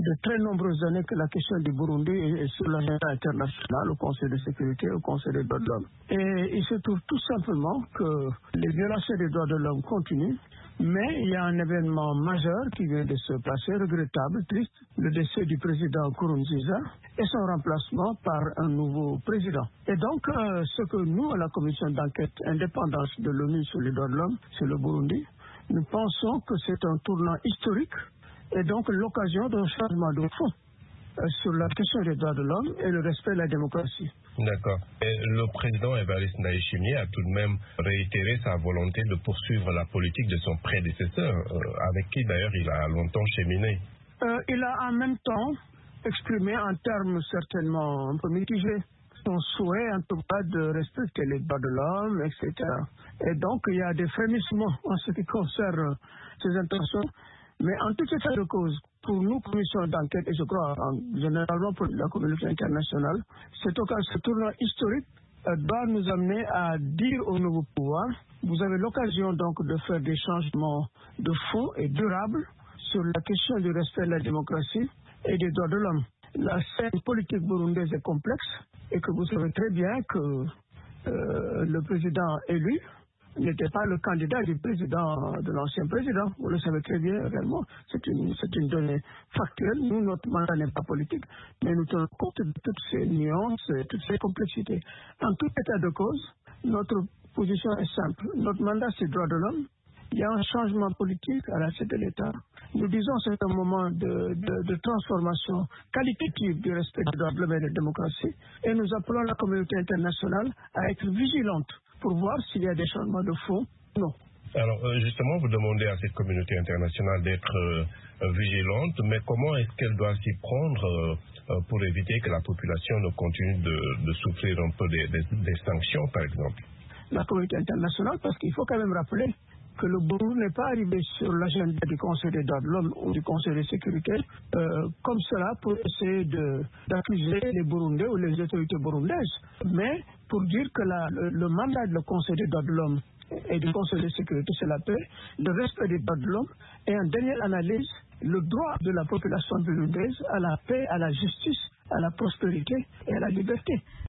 de très nombreuses années que la question du Burundi est sur l'agenda international, au Conseil de sécurité, au Conseil des droits de l'homme. Et il se trouve tout simplement que les violations des droits de l'homme continuent, mais il y a un événement majeur qui vient de se passer, regrettable, triste, le décès du président Nkurunziza et son remplacement par un nouveau président. Et donc, ce que nous, à la commission d'enquête indépendante de l'ONU sur les droits de l'homme, sur le Burundi, nous pensons que c'est un tournant historique et donc l'occasion d'un changement de fond sur la question des droits de l'homme et le respect de la démocratie. D'accord. Et le président Evariste Ndayishimiye a tout de même réitéré sa volonté de poursuivre la politique de son prédécesseur, avec qui d'ailleurs il a longtemps cheminé. Il a en même temps exprimé en termes certainement un peu mitigés son souhait en tout cas de respecter les droits de l'homme, etc. Et donc il y a des frémissements en ce qui concerne ses intentions. Mais en tout état de cause, pour nous, commission d'enquête, et je crois généralement pour la communauté internationale, ce tournant historique doit nous amener à dire au nouveau pouvoir, vous avez l'occasion donc de faire des changements de fond et durables sur la question du respect de la démocratie et des droits de l'homme. La scène politique burundaise est complexe et que vous savez très bien que le président élu n'était pas le candidat du président, de l'ancien président. Vous le savez très bien, réellement. C'est une donnée factuelle. Nous, notre mandat n'est pas politique, mais nous tenons compte de toutes ces nuances, toutes ces complexités. En tout état de cause, notre position est simple. Notre mandat, c'est le droit de l'homme. Il y a un changement politique à la tête de l'État. Nous disons que c'est un moment de transformation qualitative du respect des droits de l'homme et de la démocratie. Et nous appelons la communauté internationale à être vigilante pour voir s'il y a des changements de fond. Non. Alors, justement, vous demandez à cette communauté internationale d'être vigilante, mais comment est-ce qu'elle doit s'y prendre pour éviter que la population ne continue de souffrir un peu des sanctions, par exemple? La communauté internationale, parce qu'il faut quand même rappeler que le Burundi n'est pas arrivé sur l'agenda du Conseil des droits de l'homme ou du Conseil de sécurité comme cela pour essayer d'accuser les Burundais ou les autorités burundaises, mais pour dire que le mandat du Conseil des droits de l'homme et du Conseil de sécurité, c'est la paix, le respect des droits de l'homme et en dernière analyse, le droit de la population burundaise à la paix, à la justice, à la prospérité et à la liberté.